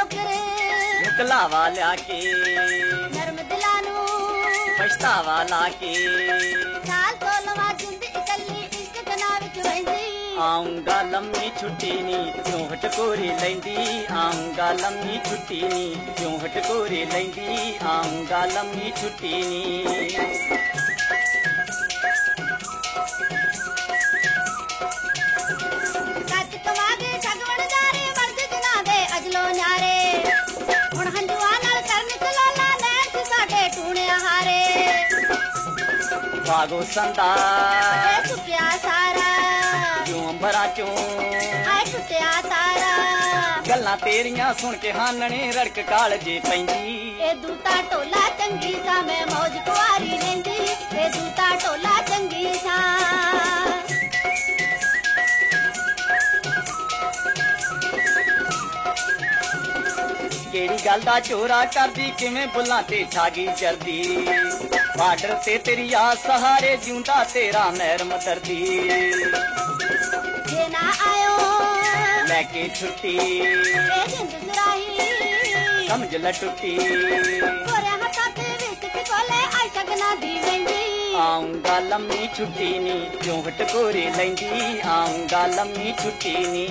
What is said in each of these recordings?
ठोकर मुकलावा लाके नरम दिलानू पछतावा लाके साल तोलवा जिंद इकल्ली इश्क कना विच वहिंदी आऊंगा लम्मी छुट्टी नी क्यों हटकोरी लैंदी आऊंगा लम्मी छुट्टी नी क्यों हटकोरी लैंदी आऊंगा लम्मी छुट्टी नी भागो संदा सुटिया सारा क्यों अंबरा चों हाय टुटिया तारा गल्लां तेरियां सुन के हानने रड़क कालजे पैंदी ए दूता टोला चंगी सा मैं मौज कुआरी लेंदी ए दूता टोला चंगी सा केड़ी गल दा चोरा करदी किवें बुल्लां ते छागी चरदी बार्डर ते तेरी आस सहारे जिउंदा तेरा महर मदरदी जे ना आयो लेके छुट्टी ए जिंद सुराही समझ ल टुट्टी कोरे हत्था ते विस्क कोले आई सकना दी वेंदी आऊंगा लम्मी छुट्टी नी क्यों हटकोरी लैंदी आऊंगा लम्मी छुट्टी नी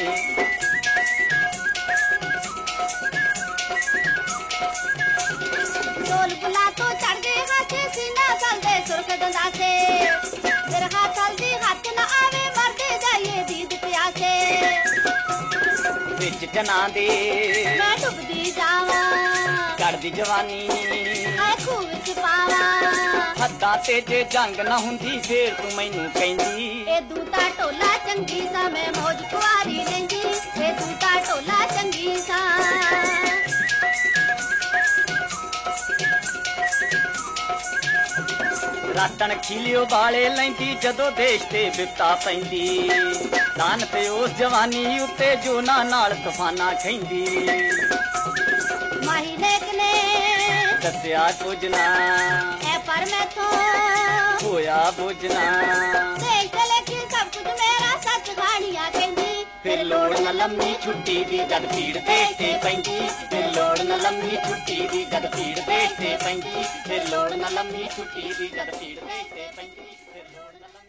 ढोल बुला तो चढ़ गए हाथे सीना चल दे सुर्ख दंदा से मेरे हाथ हल्दी हाथ न आवे मर दे जाइए दीद प्यासे विच जना दे मैं डुबदी जावा करदी जवानी हाय खूह विच पावा हद्दां ते जे जंग ना हुंदी फेर तू मैनू कहंदी ए दूता टोला चंगी सा मैं मौज कुआरी लेंदी ए दूता टोला चंगी सा रातन खिलियो बाले लैंदी जदों देश ते विपता पैंदी लानत उस जवानी उत्ते जो ना नाल तूफाना खैंदी माही लेक ने दस्या कुछ ना ए पर मैथों होया बुझना देश ते लेखी सब कुछ मेरा सच कहानियां कहंदी फिर लोड़ न लम्मी छुट्टी दी जद पीड़ देश ते पैंदी फिर लोड़ न लम्मी छुट्टी दी जद पीड़ देश ते पैंदी फिर लोड़ न लम्मी छुट्टी दी जद पीड़ देश ते पैंदी फिर लोड़ न लम्मी